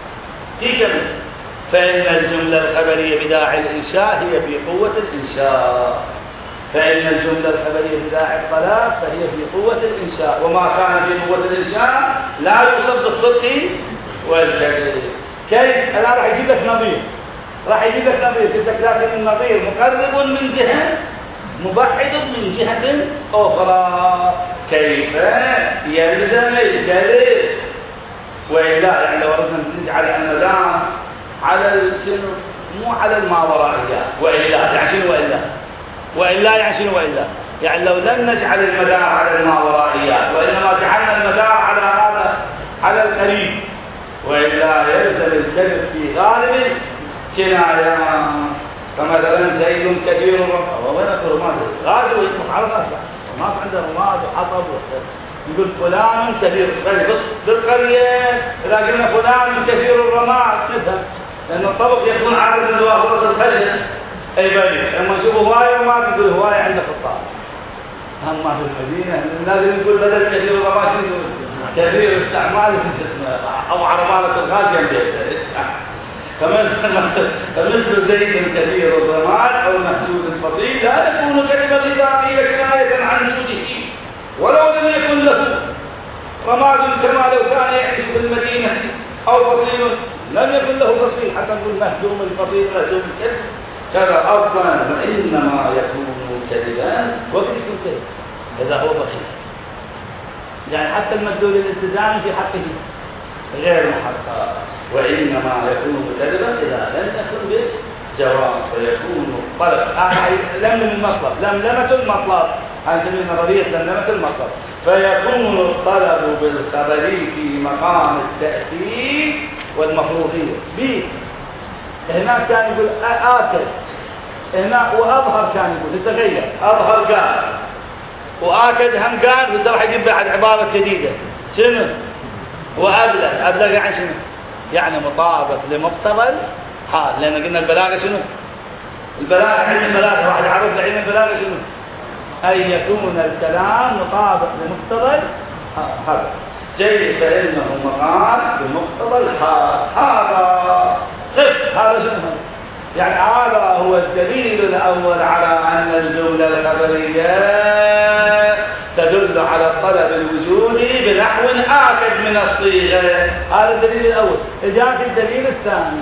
فإن الجملة الخبرية بداعي الإنشاء هي في قوة الإنشاء. فإن الجملة الخبرية بداعي الطلب فهي في قوة الإنشاء وما كان في قوة الإنشاء لا يوصف بالصدق والكذب. كيف؟ الآن راح يجيب لك نظير قلت لك لكن النظير مقرب من جهة مبعد من جهة أخرى. كيف يلزم الكذب؟ وإلا يعني لو أردنا نجعل المدار على مو على الماورائيات وإلا يعني شنو وإلا يعني شنو وإلا يعني لو لم نجعل المدار على الماورائيات وإنما جعلنا المدار على هذا على القريب وإلا يلزم الكذب في غالب كناية. فمثلا زيد كثير ونذكر ماذا غازي ويطلق على الناس ما عنده رماد وحطب يقول فلان كثير بالقرية إذا قلنا فلان كثير الرماد نفهم لأن الطبق يكون عارضا لوافرة الخشن أي بني لما نشوف هواية وما تقول هواية عندك في الطابق. أما في المدينة لازم نقول بدل كثير الرماد كثير استعمال أو عرمانة الغاز يمديه فمثل زيد كثير الرماد أو محسود الفصيل لا يكون كلمة إذا قيل كناية عن وجوده ولو لم يكن له رماد كما لو كان يعيش في المدينة أو فصيل لم يكن له فصيل حتى نقول مهجوم الفصيل مهجوم الكذب كذا أصلا وإنما يكون كذبا وكيف يكون كذب هذا هو بخيل يعني حتى المدلول الالتزام في حقه غير محقق وإنما يكون كذبا إذا لم يكن بالجواب فيكون الطلب لملم المطلب لملمة المطلب هذه نظرية لملمة المطلب فيكون الطلب بالخبر في مقام التأكيد والمفروضية بيه. هناك كان يقول آكل هنا وأظهر كان يقول يتغير أظهر قال وآكد هم قال بس راح يجيب بعد عبارة جديدة شنو وأبلغ يعني شنو يعني مطابق لمقتضى الحال لأن قلنا البلاغة شنو البلاغة علم البلاغة واحد يعرف علم البلاغة شنو أن يكون الكلام مطابق لمقتضى الحال جيد فإنه مقال بمقتضى الحال هذا شنو يعني هذا هو الدليل الأول على أن الجملة الخبرية تدل على الطلب الوجودي بنحو آكد من الصيغة. هذا الدليل الأول. جاءت الدليل الثاني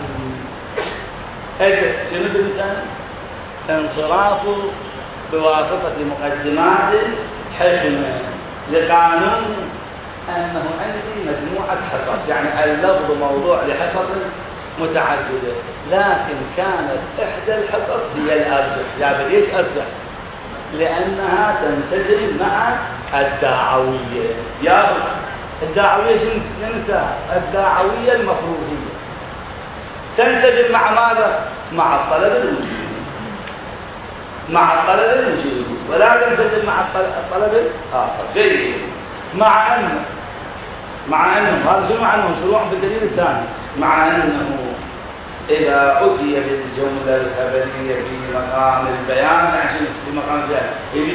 شنو الدليل الثاني؟ انصراف بواسطة مقدمات حكمة لقانون أنه عندي مجموعة حصص يعني اللفظ موضوع لحصص متعددة لكن كانت إحدى الحصص هي الأرجح. يعني ليش أرجح؟ لأنها تنسجم مع الدعوية. يا الدعوية شنو ننسى؟ الدعوية المفروضية تنسجم مع ماذا؟ مع الطلب الوجودي، مع الطلب الوجودي، ولا تنفذ مع الطلب الآخر. جيد. مع أنه هذا شنو عنه شروع بالدليل الثاني، مع أنه إذا أتي بالجملة الخبرية في مقام البيان، يعني في مقام البيان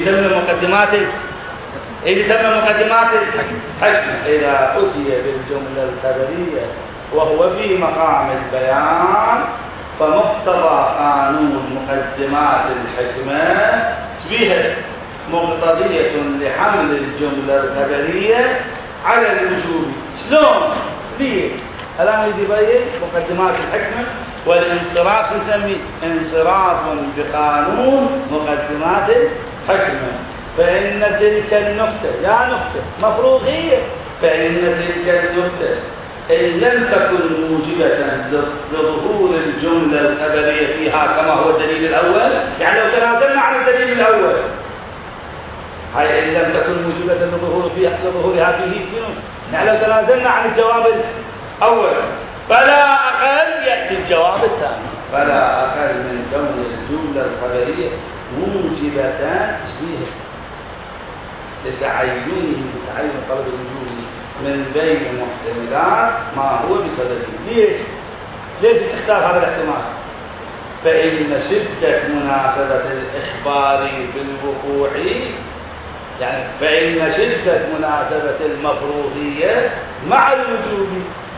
إذا تم مقدمات الحكم، إذا أتي بالجملة الخبرية وهو في مقام البيان فمقتضى قانون مقدمات الحكمة تشبيه مقتضية لحمل الجملة الخبرية على الوجوب. شلون؟ ليه؟ الآن يجي يبين مقدمات الحكمة والانصراف نسميه انصراف بقانون مقدمات الحكمة. فإن تلك النقطة مفروغية، فإن تلك النقطة إن لم تكن موجبة لظهور الجملة الخبرية فيها كما هو الدليل الأول، يعني لو تنازلنا عن الدليل الأول، هاي إن لم تكن موجبة لظهورها فيه شنو؟ يعني لو تنازلنا عن الجواب الأول فلا أقل يأتي الجواب الثاني، فلا أقل من كون الجملة الخبرية موجبة تشبيه لتعين طلب الوجود من بين محتملات ما هو بسببه. ليش تختار هذا الاحتمال؟ فإن شدة مناسبة الإخبار بالوقوع، يعني فإن شدة مناسبة المفروضية مع الوجوب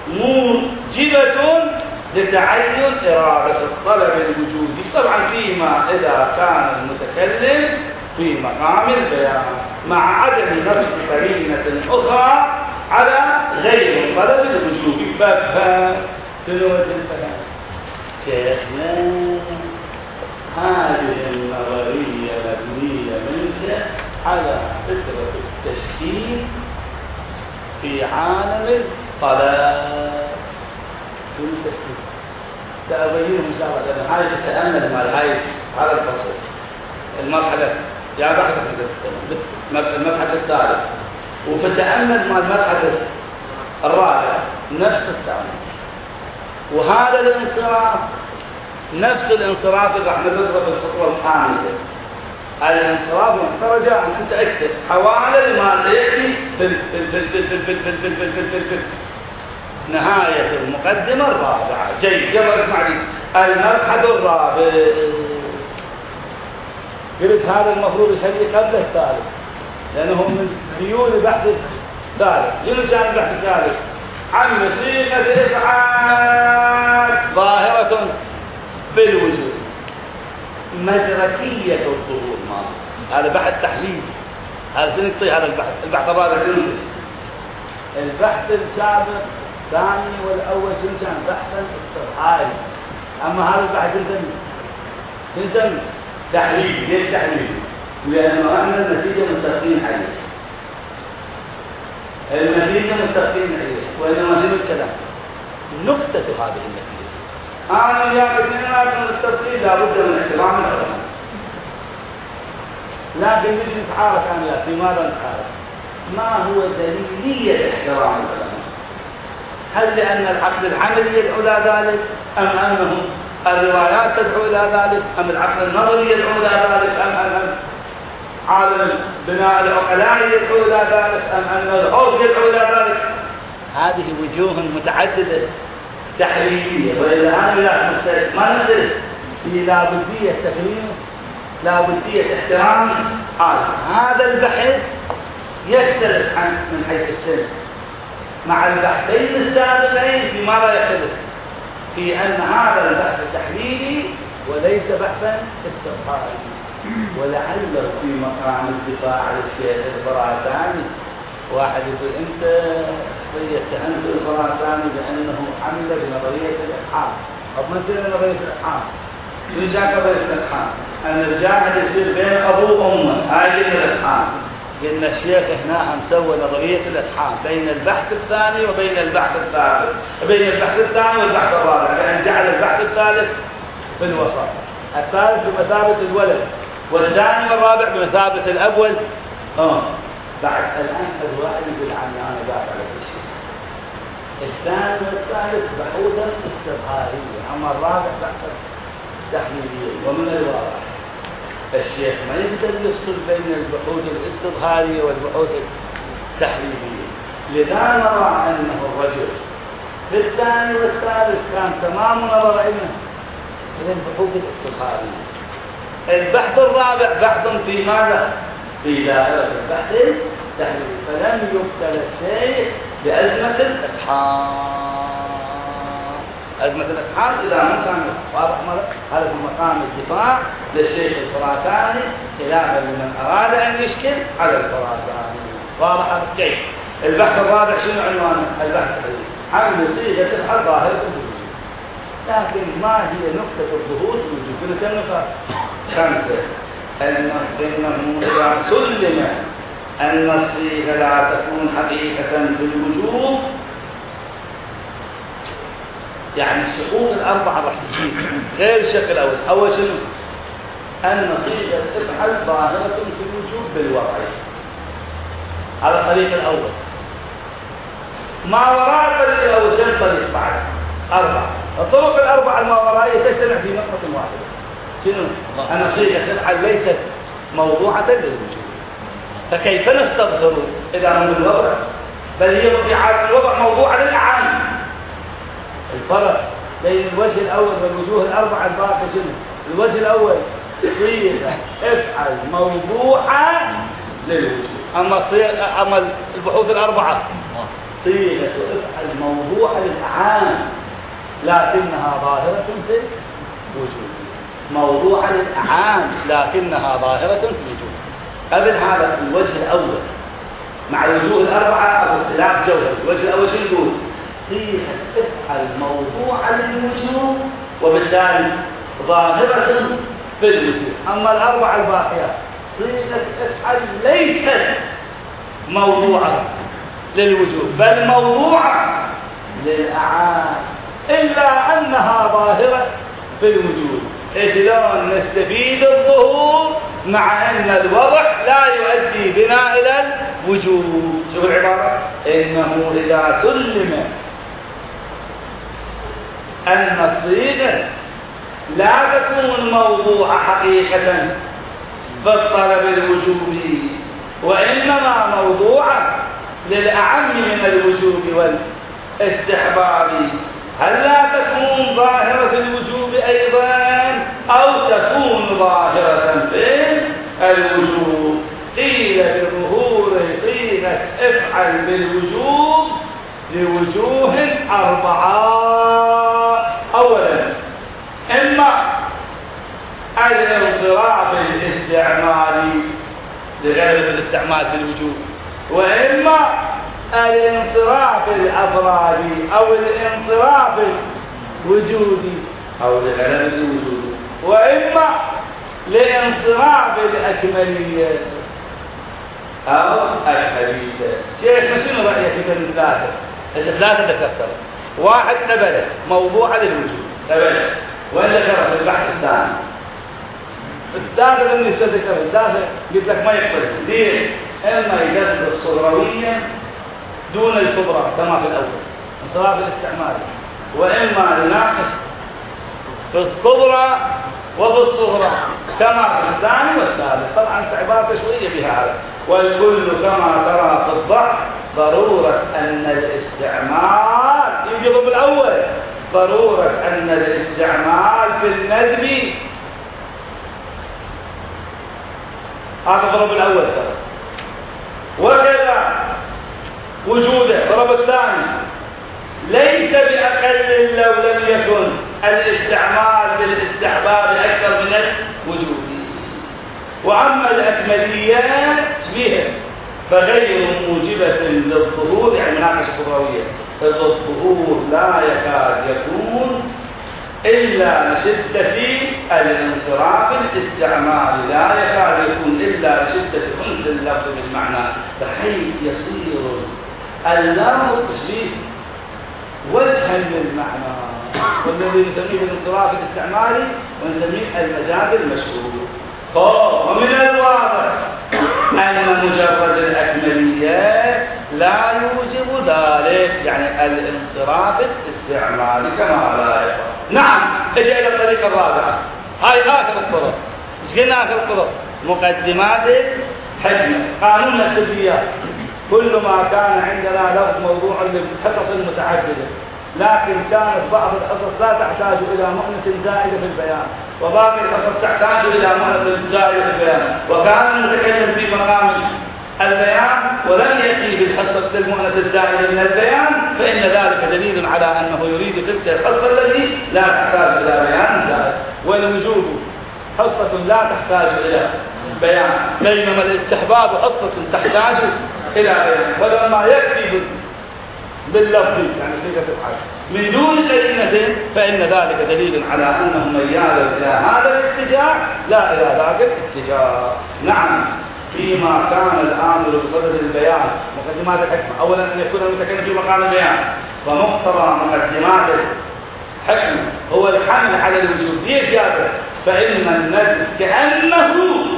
موجبة لتعين إرادة الطلب الوجودي، طبعا فيما إذا كان المتكلم في مقام البيان مع عدم نفس قرينة أخرى على غير طلب الوجوب. فافهم تلوة الفهم شيخنا، هذه النظرية مبنية منك على فكرة التشكيل في عالم الطلب. شو التشكيل؟ تأبينه إن شاء الله. هاي تتأمل مع هذا الفصل المرحلة يا بحث المبحث الثالث، وفتأمل مع المبحث الرابع نفس التأمل، وهذا الانصراف نفس الانصراف اللي راح نضرب الخطوة الخامسة. الانصراف محترجة عن أنت أكتب حوالي ما سيأتي في نهاية المقدمة الرابعة. جيد، يلا اسمع لي. المبحث الرابع قلت هذا المفروض يخلي قبل الثالث لأنه من ديون البحث الثالث. شنو كان البحث الثالث؟ عن صيغة إفعال ظاهرة بالوجود مدركية الظهور. هذا بحث تحليل. هذا سنقطي هذا البحث الرابع سنقطي. البحث السابق الثاني والأول شنو كان؟ بحثا استرحالي. أما هذا البحث سنسمي تحليل. ليش تحليل؟ لأنه احنا النتيجة متفقين عليه. النتيجة متفقين عليه، وإنما شنو الكلام؟ نقطة هذه النتيجة. أنا وياك اثنين من التفقين لابد من احترام العلماء. لكن ليش نتحارك أنا؟ في ماذا نتحارك؟ ما هو دليلية احترام العلماء؟ هل لأن العقل العملي يدعو إلى ذلك؟ أم أنه الروايات تدعو إلى ذلك؟ أم العقل النظري يدعو إلى ذلك؟ أم عالم بناء العقلاء يدعو إلى ذلك؟ أم أن العرف يدعو إلى ذلك؟ هذه وجوه متعددة تحليلية. وإلا أنا لا نستلف ما نستلف في لابدية تكريم، لابدية احترام. هذا البحث يختلف من حيث السنس مع البحثين السابقين في ما لا يختلف، في أن هذا البحث تحليلي وليس بحثا استرحالي. ولعله في مقام الدفاع عن الشيخ الخراساني واحد يقول أنت اتهمت الخراساني بأنه عمل بنظرية الإلحاد. طب ما نصير نظرية الإلحاد؟ شو جاء نظرية الإلحاد؟ أن الجاهل يصير بين أبوه وأمه، هاي الإلحاد. قلنا الشيخ هنا مسوى نظرية الإلحاد بين البحث الثاني وبين البحث الثالث، بين البحث الثاني والبحث الرابع، لأن جعل البحث الثالث في الوسط، الثالث بمثابة الولد، والثاني والرابع بمثابة الأول. بعد الآن الواحد يقول عني أنا دافع على كل شيء. الثاني والثالث بحوثا استظهارية، أما الرابع بحثا تحليلية. ومن الواضح الشيخ ما يقدر يفصل بين البحوث الاستظهارية والبحوث التحليلية، لذا نرى أنه الرجل في الثاني والثالث كان تمام نظر علمه إلى البحوث الاستظهارية. البحث الرابع بحث في ماذا؟ في دائرة البحث التحليلي، فلم يبتلى الشيء بأزمة الإقحام. أزمة الإقحام إذا ما كان واضح هذا في مقام الدفاع للشيخ الخراساني خلافا لمن أراد أن يشكل على الخراساني. واضح هذا كيف؟ البحث الرابع شنو عنوانه؟ البحث التحليلي حمل صيغة الحل ظاهرة الوجود. لكن ما هي نقطة الظهور في الوجود؟ كنا كم نقاط؟ 5. إنه إذا سلم أن الصيغة لا تكون حقيقة في الوجود، يعني الشقوق الأربعة راح تجيب غير الشق الأول. أول شنو؟ أن صيغة افعل ظاهرة في الوجود بالوضع، على الطريق الأول. ما وراء الطريق الأول كم طريق بعد؟ 4. الطرق الأربعة الماورائية تجتمع في نقطة واحدة. شنو؟ أن صيغة افعل ليست موضوعة للوجود، فكيف نستظهر إذا من الوضع؟ بل هي في حال الوضع موضوعة للأعاني. الفرق بين الوجه الأول والوجوه الأربعة الباقية شنو؟ الوجه الأول صيغة افعل موضوعة للوجود، أما البحوث الأربعة صيغة افعل موضوعة للأعاني لكنها ظاهرة في الوجود. موضوعة للأعاني لكنها ظاهرة في الوجود. قبل هذا الوجه الأول مع الوجوه الأربعة واختلاف جوهري. الوجه الأول شنو يقول؟ صيغة افعل موضوعة للوجود وبالتالي ظاهرة في الوجود. أما الأربعة الباقية صيغة افعل ليست موضوعة للوجود بل موضوعة للأعاني، إلا أنها ظاهرة في الوجود. شلون نستفيد الظهور مع أن الوضع لا يؤدي بنا إلى الوجود؟ شوف العبارة: إنه إذا سلم أن الصيغة لا تكون موضوع حقيقة في الطلب الوجوبي وإنما موضوعا للأعم من الوجوب والاستحباب، هل لا تكون ظاهرة في الوجوب أيضا أو تكون ظاهرة في الوجوب؟ قيل بظهور صيغة افعل بالوجوب لوجوه 4. أولا إما الانصراف الاستعمالي لغير الاستعمال في الوجوب، وإما الانصراف الأفرادي أو الانصراف الوجودي أو لغير الوجود، وإما لانصراف الأكملية أو الحديثة. شيخ شنو رأيك في الثلاثة؟ الثلاثة ذكرت. 1 قبله موضوع للوجود قبله، وين ذكره في البحث الثاني؟ الثالث اللي ذكره الثالث قلت لك ما يقبل. ليش؟ إما يقدر صغرويا دون الكبرى كما في الأول انصراف الاستعمالي، وإما يناقش في الكبرى وفي الصغرى كما في الثاني والثالث. طبعا عبارة شوية بهذا. والكل كما ترى في الضعف ضرورة أن الاستعمال يجب بالأول، ضرورة أن الاستعمال في الندب هذا ضرب الأول ترى، وكذا وجوده ضرب الثاني ليس بأقل لو لم يكن الاستعمال بالاستحباب أكثر من الوجود. وأما الأكمليات بها فغير موجبة للظهور، يعني مناقشة خضروية، الظهور لا يكاد يكون إلا لشدة الانصراف الاستعمالي، لا يكاد يكون إلا لشدة أنس اللفظ بالمعنى، بحيث يصير اللفظ تشبيه وجها للمعنى، والذي نسميه الانصراف الاستعمالي ونسميه المجاز المشهور. ومن الواضح أن مجرد الأكمليات لا يوجب ذلك، يعني الانصراف الاستعمالي كما لا يفعل. نعم، اجي إلى الطريقة الرابعة هاي آخر الطرق. إيش قلنا آخر الطرق؟ مقدمات الحكمة. قانون التبيان كل ما كان عندنا لفظ موضوع للحصص المتعددة، لكن كانت بعض الحصص لا تحتاج إلى مؤنث زائدة في البيان، وباقي الحصص تحتاج إلى مؤنث زائدة في البيان، وكان المتكلم في مقام البيان ولم يأتي بالحصة المؤنث الزائدة من البيان، فإن ذلك دليل على أنه يريد تلك الحصة التي لا تحتاج إلى بيان زائد. والوجوب حصة لا تحتاج إلى بيان، بينما الاستحباب حصة تحتاج إلى بيان. ولما يأتي باللفظ يعني صيغة الحال من دون قرينة فإن ذلك دليل على أنه ميال إلى هذا الاتجاه لا إلى ذاك الاتجاه. نعم، فيما كان الآمر بصدد البيان مقدمات الحكمة، أولا أن يكون المتكلم في مقام البيان، فمقتضى مقدمات الحكمة هو الحمل على الوجوب. ليش يابع؟ فإن الندب كأنه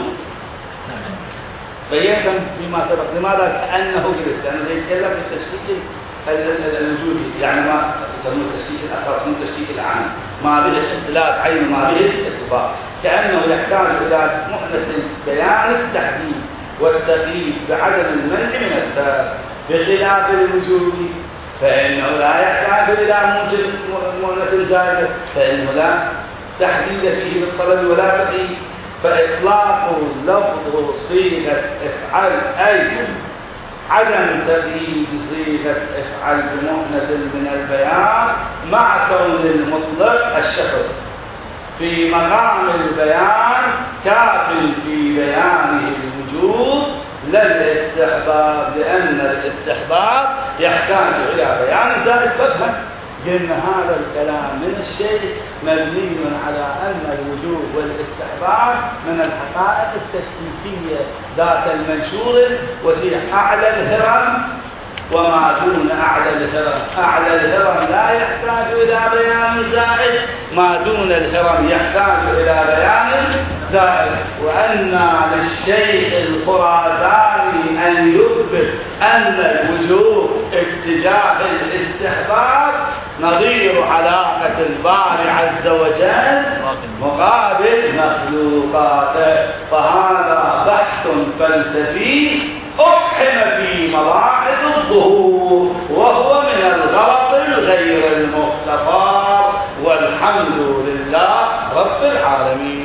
بيّنتم فيما سبق. لماذا كأنه قلت؟ لأنه يتكلم في التشكيك الوجودي، يعني ما يسمونه التشكيك الأساس من التشكيك العام، ما به الاختلاف عين ما به الاتفاق. كأنه يحتاج إلى مؤنث بيان التحديد والتقييد بعدم المنع من الثالث، بخلاف الوجود فإنه لا يحتاج إلى مؤنث زائد، فإنه لا تحديد فيه بالطلب ولا تقييد. فإطلاق لفظ صيغة افعل أي عدم تقييد صيغة افعل بمؤنث من البيان مع كون المطلق الشخص في مقام البيان كاف في بيانه الوجود لا الاستحباب، لأن الاستحباب يحتاج إلى بيان زائد فهم. قلنا هذا الكلام من الشيء مبني على أن الوجوب والاستحباب من الحقائق التشكيكية ذات المنشور وسيع أعلى الهرم وما دون أعلى الهرم. أعلى الهرم لا يحتاج إلى بيان زائد، ما دون الهرم يحتاج إلى بيان زائد. وأن للشيخ الخراساني أن يثبت أن الوجوب اتجاه الاستحباب نظير علاقة الباري عز وجل مقابل مخلوقاته، فهذا بحث فلسفي أقحم في مباحث الظهور، وهو من الغلط الغير المختبر، والحمد لله رب العالمين.